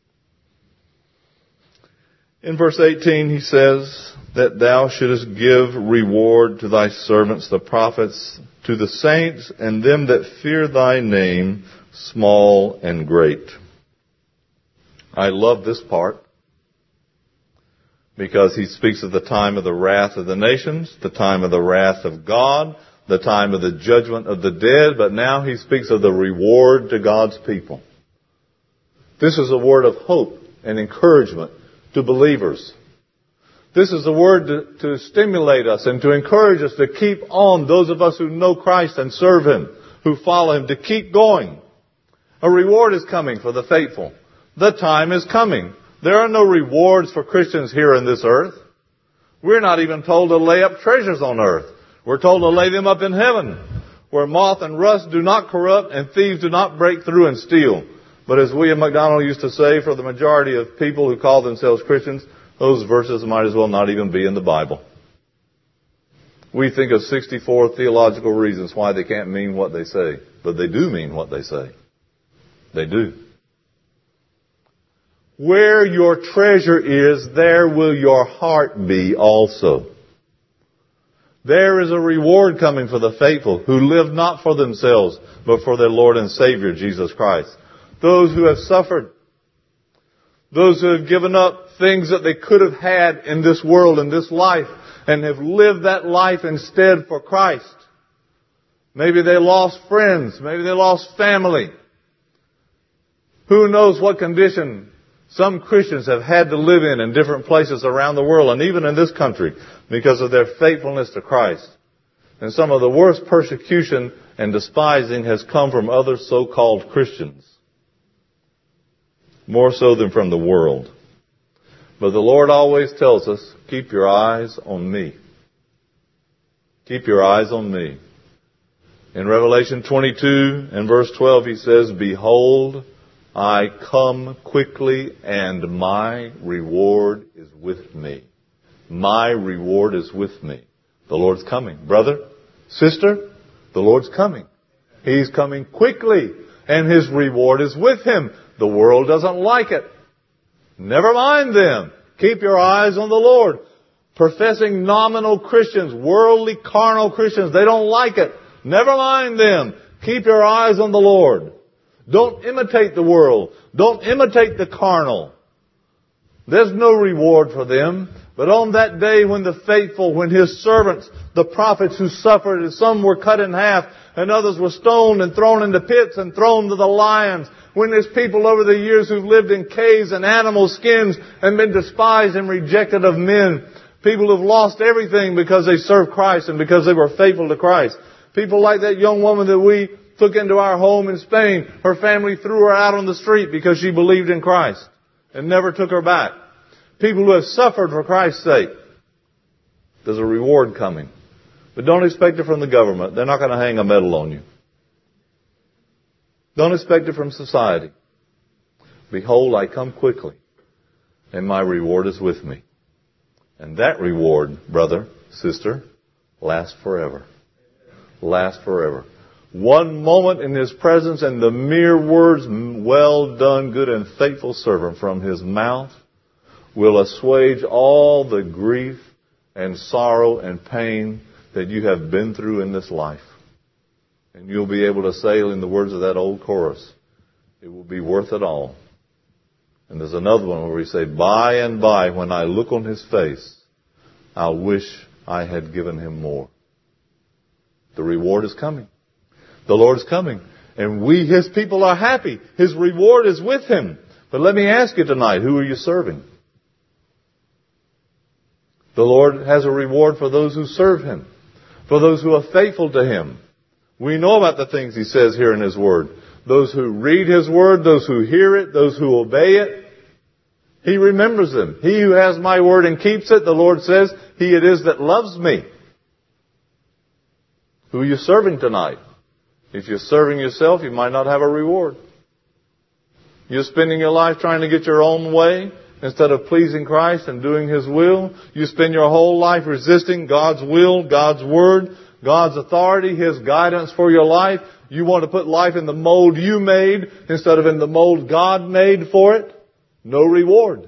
In verse eighteen, he says that thou shouldest give reward to thy servants, the prophets, to the saints, and them that fear thy name, small and great. I love this part because he speaks of the time of the wrath of the nations, the time of the wrath of God, the time of the judgment of the dead, but now he speaks of the reward to God's people. This is a word of hope and encouragement to believers. This is a word to, to stimulate us and to encourage us to keep on, those of us who know Christ and serve Him, who follow Him, to keep going. A reward is coming for the faithful. The time is coming. There are no rewards for Christians here in this earth. We're not even told to lay up treasures on earth. We're told to lay them up in heaven, where moth and rust do not corrupt and thieves do not break through and steal. But as William MacDonald used to say, for the majority of people who call themselves Christians, those verses might as well not even be in the Bible. We think of sixty-four theological reasons why they can't mean what they say, but they do mean what they say. They do. Where your treasure is, there will your heart be also. There is a reward coming for the faithful who live not for themselves, but for their Lord and Savior, Jesus Christ. Those who have suffered. Those who have given up things that they could have had in this world, in this life, and have lived that life instead for Christ. Maybe they lost friends. Maybe they lost family. Who knows what condition some Christians have had to live in in different places around the world, and even in this country, because of their faithfulness to Christ. And some of the worst persecution and despising has come from other so-called Christians. More so than from the world. But the Lord always tells us, keep your eyes on me. Keep your eyes on me. In Revelation twenty-two and verse twelve, he says, behold, I come quickly, and my reward is with me. My reward is with me. The Lord's coming. Brother, sister, the Lord's coming. He's coming quickly, and His reward is with Him. The world doesn't like it. Never mind them. Keep your eyes on the Lord. Professing nominal Christians, worldly, carnal Christians, they don't like it. Never mind them. Keep your eyes on the Lord. Don't imitate the world. Don't imitate the carnal. There's no reward for them. But on that day when the faithful, when His servants, the prophets who suffered, and some were cut in half, and others were stoned and thrown into pits and thrown to the lions, when there's people over the years who've lived in caves and animal skins and been despised and rejected of men, people who've lost everything because they served Christ and because they were faithful to Christ. People like that young woman that we took into our home in Spain. Her family threw her out on the street because she believed in Christ and never took her back. People who have suffered for Christ's sake. There's a reward coming. But don't expect it from the government. They're not going to hang a medal on you. Don't expect it from society. Behold, I come quickly, and my reward is with me. And that reward, brother, sister, lasts forever. Lasts forever. One moment in His presence and the mere words, well done, good and faithful servant, from His mouth will assuage all the grief and sorrow and pain that you have been through in this life. And you'll be able to say, in the words of that old chorus, it will be worth it all. And there's another one where we say, by and by, when I look on His face, I'll wish I had given Him more. The reward is coming. The Lord's coming. And we, His people, are happy. His reward is with Him. But let me ask you tonight, who are you serving? The Lord has a reward for those who serve Him, for those who are faithful to Him. We know about the things He says here in His Word. Those who read His Word, those who hear it, those who obey it, He remembers them. He who has my Word and keeps it, the Lord says, He it is that loves me. Who are you serving tonight? If you're serving yourself, you might not have a reward. You're spending your life trying to get your own way instead of pleasing Christ and doing His will. You spend your whole life resisting God's will, God's Word, God's authority, His guidance for your life. You want to put life in the mold you made instead of in the mold God made for it. No reward.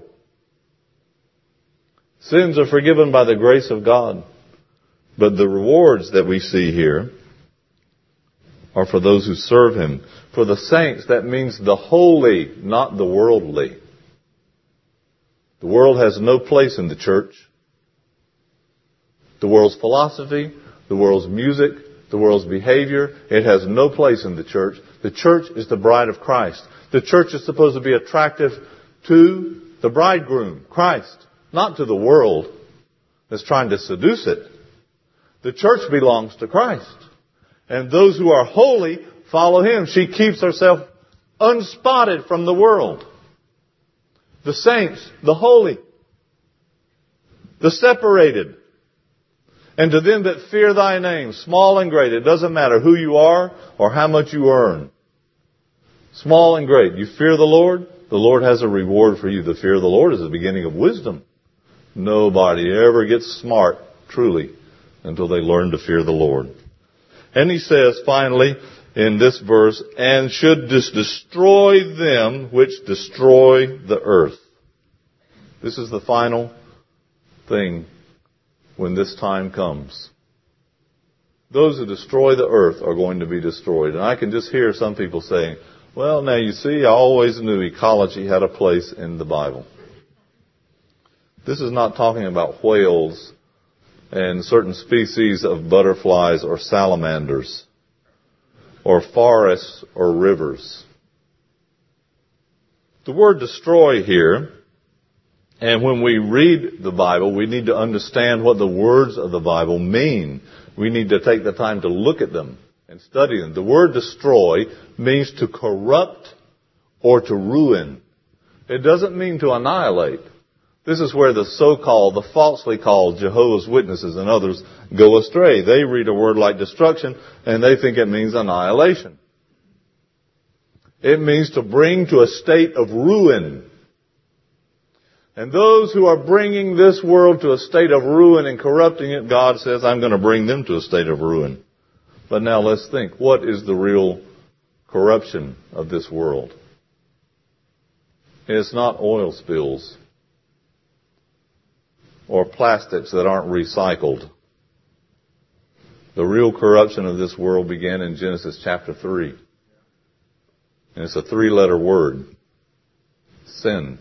Sins are forgiven by the grace of God. But the rewards that we see here are for those who serve Him. For the saints, that means the holy, not the worldly. The world has no place in the church. The world's philosophy, the world's music, the world's behavior, it has no place in the church. The church is the bride of Christ. The church is supposed to be attractive to the bridegroom, Christ, not to the world that's trying to seduce it. The church belongs to Christ. And those who are holy follow Him. She keeps herself unspotted from the world. The saints, the holy, the separated. And to them that fear Thy name, small and great, it doesn't matter who you are or how much you earn. Small and great. You fear the Lord, the Lord has a reward for you. The fear of the Lord is the beginning of wisdom. Nobody ever gets smart, truly, until they learn to fear the Lord. And He says, finally, in this verse, and should dis- destroy them which destroy the earth. This is the final thing when this time comes. Those who destroy the earth are going to be destroyed. And I can just hear some people saying, well, now you see, I always knew ecology had a place in the Bible. This is not talking about whales and certain species of butterflies or salamanders or forests or rivers. The word destroy here, and when we read the Bible, we need to understand what the words of the Bible mean. We need to take the time to look at them and study them. The word destroy means to corrupt or to ruin. It doesn't mean to annihilate. This is where the so-called, the falsely called Jehovah's Witnesses and others go astray. They read a word like destruction and they think it means annihilation. It means to bring to a state of ruin. And those who are bringing this world to a state of ruin and corrupting it, God says, I'm going to bring them to a state of ruin. But now let's think, what is the real corruption of this world? It's not oil spills or plastics that aren't recycled. The real corruption of this world began in Genesis chapter three. And it's a three-letter word. Sin.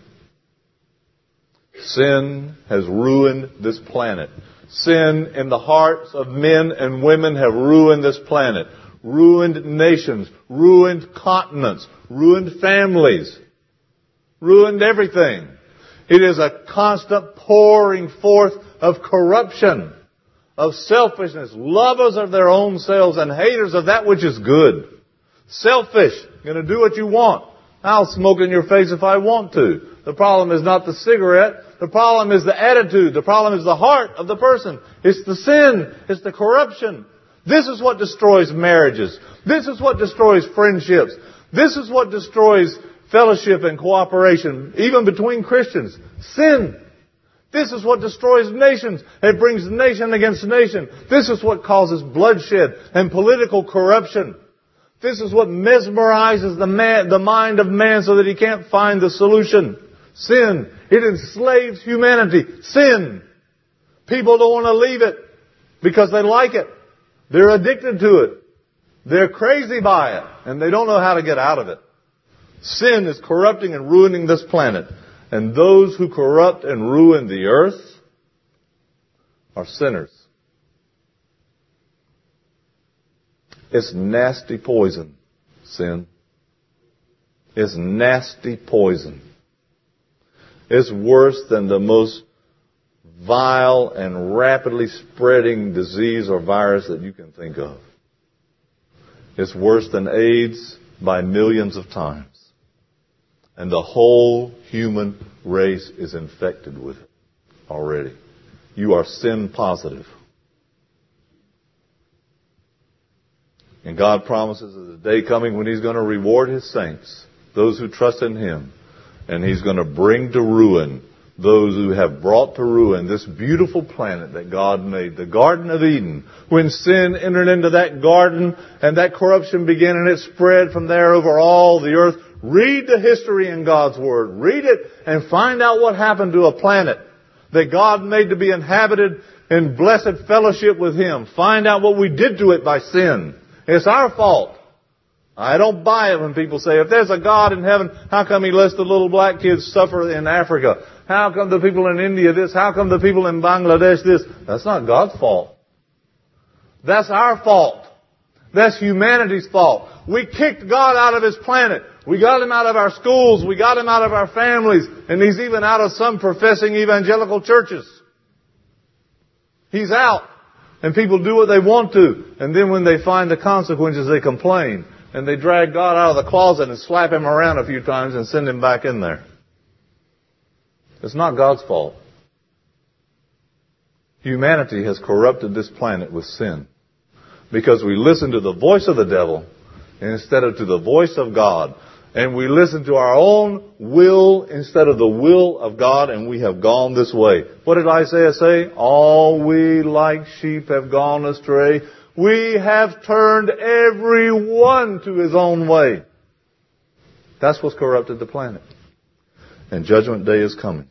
Sin has ruined this planet. Sin in the hearts of men and women have ruined this planet. Ruined nations. Ruined continents. Ruined families. Ruined everything. It is a constant pouring forth of corruption, of selfishness, lovers of their own selves and haters of that which is good. Selfish. Going to do what you want. I'll smoke in your face if I want to. The problem is not the cigarette. The problem is the attitude. The problem is the heart of the person. It's the sin. It's the corruption. This is what destroys marriages. This is what destroys friendships. This is what destroys fellowship and cooperation, even between Christians. Sin. This is what destroys nations. It brings nation against nation. This is what causes bloodshed and political corruption. This is what mesmerizes the man, the mind of man so that he can't find the solution. Sin. It enslaves humanity. Sin. People don't want to leave it because they like it. They're addicted to it. They're crazy by it. And they don't know how to get out of it. Sin is corrupting and ruining this planet. And those who corrupt and ruin the earth are sinners. It's nasty poison, sin. It's nasty poison. It's worse than the most vile and rapidly spreading disease or virus that you can think of. It's worse than AIDS by millions of times. And the whole human race is infected with it already. You are sin positive. And God promises there's a day coming when He's going to reward His saints, those who trust in Him. And He's going to bring to ruin those who have brought to ruin this beautiful planet that God made, the Garden of Eden. When sin entered into that garden and that corruption began and it spread from there over all the earth, read the history in God's Word. Read it and find out what happened to a planet that God made to be inhabited in blessed fellowship with Him. Find out what we did to it by sin. It's our fault. I don't buy it when people say, if there's a God in heaven, how come He lets the little black kids suffer in Africa? How come the people in India this? How come the people in Bangladesh this? That's not God's fault. That's our fault. That's humanity's fault. We kicked God out of His planet. We got Him out of our schools. We got Him out of our families. And He's even out of some professing evangelical churches. He's out. And people do what they want to. And then when they find the consequences, they complain. And they drag God out of the closet and slap Him around a few times and send Him back in there. It's not God's fault. Humanity has corrupted this planet with sin. Because we listen to the voice of the devil instead of to the voice of God. And we listen to our own will instead of the will of God, and we have gone this way. What did Isaiah say? All we like sheep have gone astray. We have turned every one to his own way. That's what's corrupted the planet. And judgment day is coming.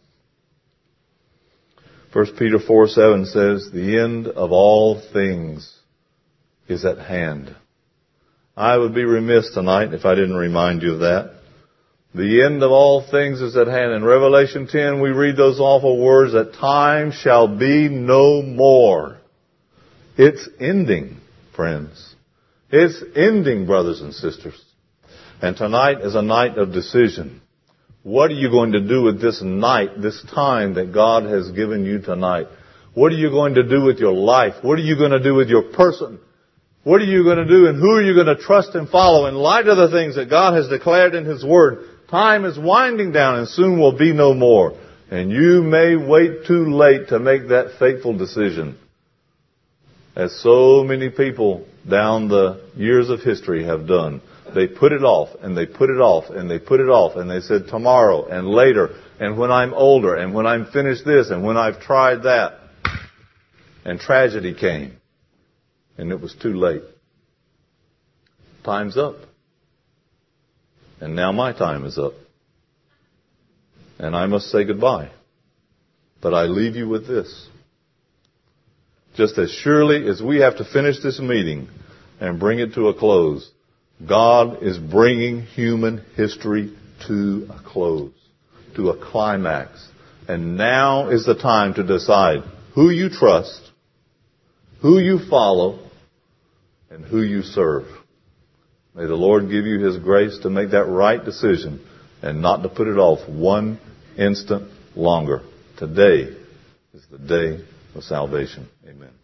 First Peter four seven says, the end of all things is at hand. I would be remiss tonight if I didn't remind you of that. The end of all things is at hand. In Revelation ten, we read those awful words that time shall be no more. It's ending, friends. It's ending, brothers and sisters. And tonight is a night of decision. What are you going to do with this night, this time that God has given you tonight? What are you going to do with your life? What are you going to do with your person? What are you going to do and who are you going to trust and follow in light of the things that God has declared in His Word? Time is winding down and soon will be no more. And you may wait too late to make that fateful decision. As so many people down the years of history have done. they put it off, and they put it off, and they put it off, and they said tomorrow, and later, and when I'm older, and when I'm finished this, and when I've tried that. And tragedy came. And it was too late. Time's up. And now my time is up. And I must say goodbye. But I leave you with this. Just as surely as we have to finish this meeting and bring it to a close, God is bringing human history to a close, to a climax. And now is the time to decide who you trust, who you follow, and who you serve. May the Lord give you His grace to make that right decision and not to put it off one instant longer. Today is the day of salvation. Amen.